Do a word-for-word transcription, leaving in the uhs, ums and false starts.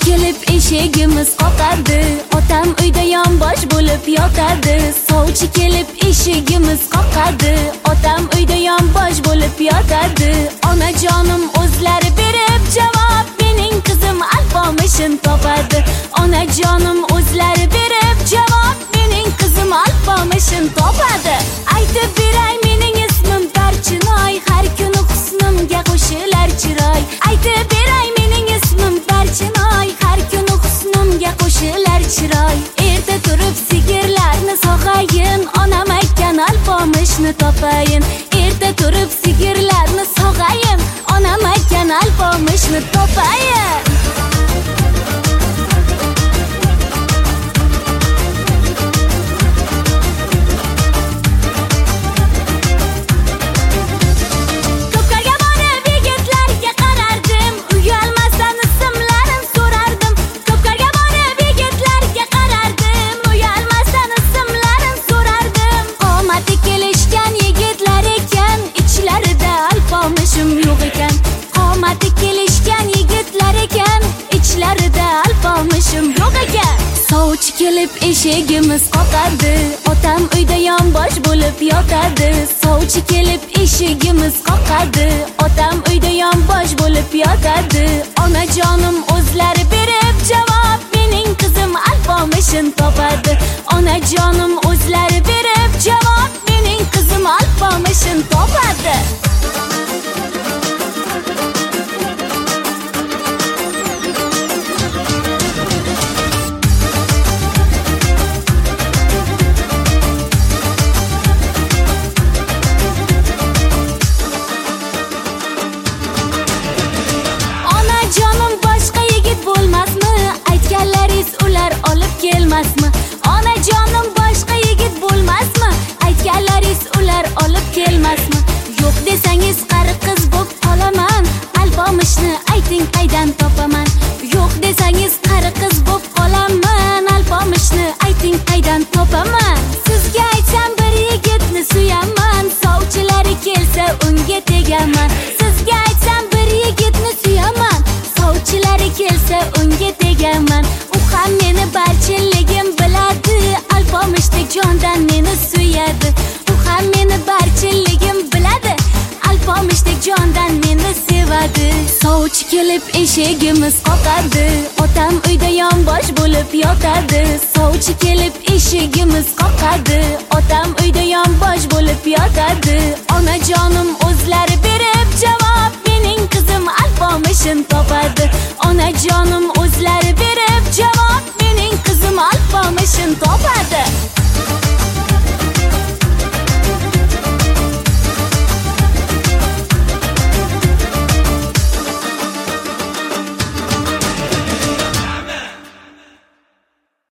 kelib eshigimiz qoqadi, otam uyda yonbosh bo'lib yotadi. Sovchi kelib eshigimiz qoqadi, otam uyda yonbosh bo'lib yotadi. Onajonim o'zlari berib javob, mening qizim alpomishin topadi. Onajonim o'zlari berib javob, mening qizim alpomishin topadi. Aytib beray, mening ismim Barchinoy, har kuni husnimga qo'shilar chiroy. Aytib beray, mening ismim Barchinoy, har kuni husnimga qo'shilar chiroy. Erta turib sigirlarni sog'ayin, onam aytgan alpomishni topayin. Erta turib sigirlarni sog'ayin, onam aytgan alpomishni topayin. Sovchi kelib eshigimiz qoqadi, otam uyda yonbosh bo'lib yotadi. Sovchi kelib eshigimiz qoqadi, otam uyda yonbosh bo'lib yotadi. Onajonim o'zlari berib javob, mening qizim alpomishin topadi. Onajonim o'zlari berib javob, mening qizim alpomishin topadi. Kelmasmi? Onajonim boshqa yigit bo'lmasmi? Aytganlaringiz ular olib kelmasmi? Yo'q desangiz qari qiz bo'p qolaman, alpomishni ayting qaydan topaman? Yo'q desangiz qari qiz bo'p qolaman, alpomishni ayting qaydan topaman? Sizga aytsam bir yigitni suyaman, sovchilari kelsa unga tegaman. Sizga aytsam bir yigitni suyaman, sovchilari kelsa unga tegaman. U ham meni barchiligim biladi, alpomishdek jondan meni suyadi. U ham meni barchiligim biladi, alpomishdek jondan meni sevadi. Sovchi kelib eshigimiz qoqadi, otam uyda yonbosh bo'lib yotadi. Sovchi kelib eshigimiz qoqadi, otam uyda yonbosh bo'lib yotadi.